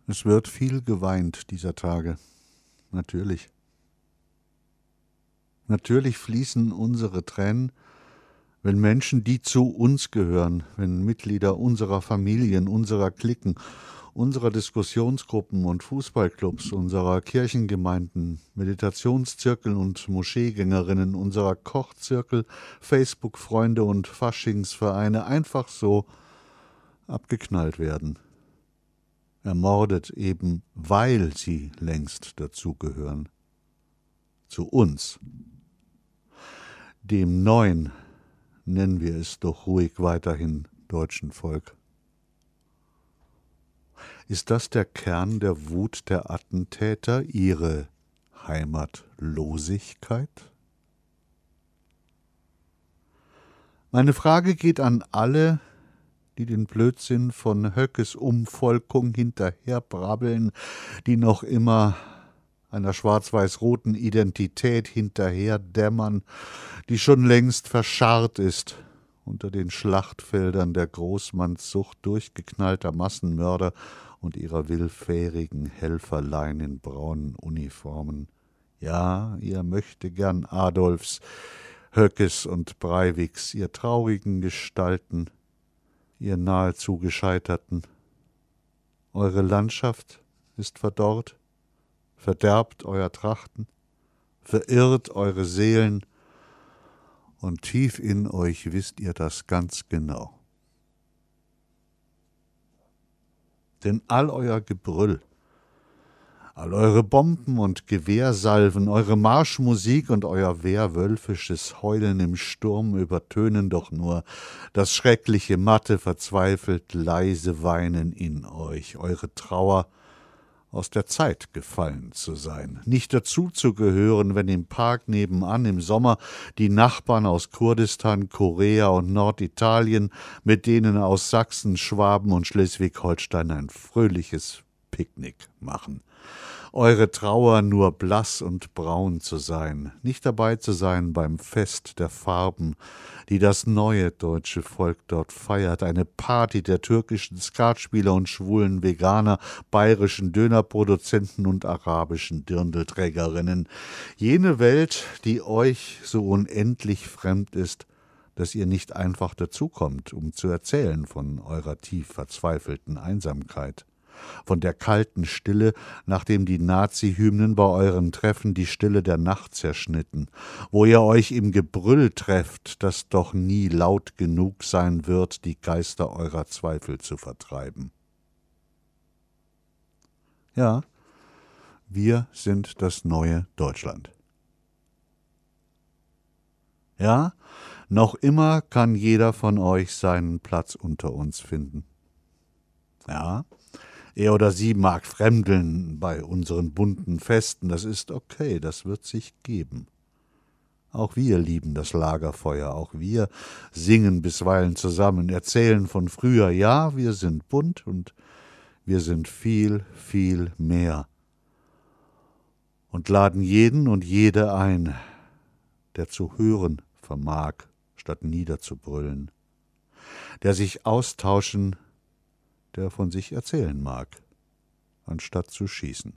Es wird viel geweint dieser Tage. Natürlich. Natürlich fließen unsere Tränen, wenn Menschen, die zu uns gehören, wenn Mitglieder unserer Familien, unserer Cliquen, unserer Diskussionsgruppen und Fußballclubs, unserer Kirchengemeinden, Meditationszirkel und Moscheegängerinnen, unserer Kochzirkel, Facebook-Freunde und Faschingsvereine einfach so abgeknallt werden. Ermordet eben, weil sie längst dazugehören. Zu uns. Dem neuen, nennen wir es doch ruhig weiterhin, deutschen Volk. Ist das der Kern der Wut der Attentäter, ihre Heimatlosigkeit? Meine Frage geht an alle, die den Blödsinn von Höckes Umvolkung hinterherbrabbeln, die noch immer einer schwarz-weiß-roten Identität hinterherdämmern, die schon längst verscharrt ist unter den Schlachtfeldern der Großmannssucht durchgeknallter Massenmörder und ihrer willfährigen Helferlein in braunen Uniformen. Ja, ihr möchte gern Adolfs, Höckes und Breiviks, ihr traurigen Gestalten, ihr nahezu Gescheiterten. Eure Landschaft ist verdorrt, verderbt euer Trachten, verirrt eure Seelen, und tief in euch wisst ihr das ganz genau. Denn all euer Gebrüll, all eure Bomben und Gewehrsalven, eure Marschmusik und euer werwölfisches Heulen im Sturm übertönen doch nur das schreckliche, matte, verzweifelt leise Weinen in euch, eure Trauer, aus der Zeit gefallen zu sein, nicht dazu zu gehören, wenn im Park nebenan im Sommer die Nachbarn aus Kurdistan, Korea und Norditalien mit denen aus Sachsen, Schwaben und Schleswig-Holstein ein fröhliches Picknick machen. Eure Trauer nur blass und braun zu sein, nicht dabei zu sein beim Fest der Farben, die das neue deutsche Volk dort feiert, eine Party der türkischen Skatspieler und schwulen Veganer, bayerischen Dönerproduzenten und arabischen Dirndlträgerinnen. Jene Welt, die euch so unendlich fremd ist, dass ihr nicht einfach dazukommt, um zu erzählen von eurer tief verzweifelten Einsamkeit. Von der kalten Stille, nachdem die Nazi-Hymnen bei euren Treffen die Stille der Nacht zerschnitten, wo ihr euch im Gebrüll trefft, das doch nie laut genug sein wird, die Geister eurer Zweifel zu vertreiben. Ja, wir sind das neue Deutschland. Ja, noch immer kann jeder von euch seinen Platz unter uns finden. Ja, er oder sie mag fremdeln bei unseren bunten Festen, das ist okay, das wird sich geben. Auch wir lieben das Lagerfeuer, auch wir singen bisweilen zusammen, erzählen von früher, ja, wir sind bunt und wir sind viel, viel mehr. Und laden jeden und jede ein, der zu hören vermag, statt niederzubrüllen, der sich austauschen, der von sich erzählen mag, anstatt zu schießen.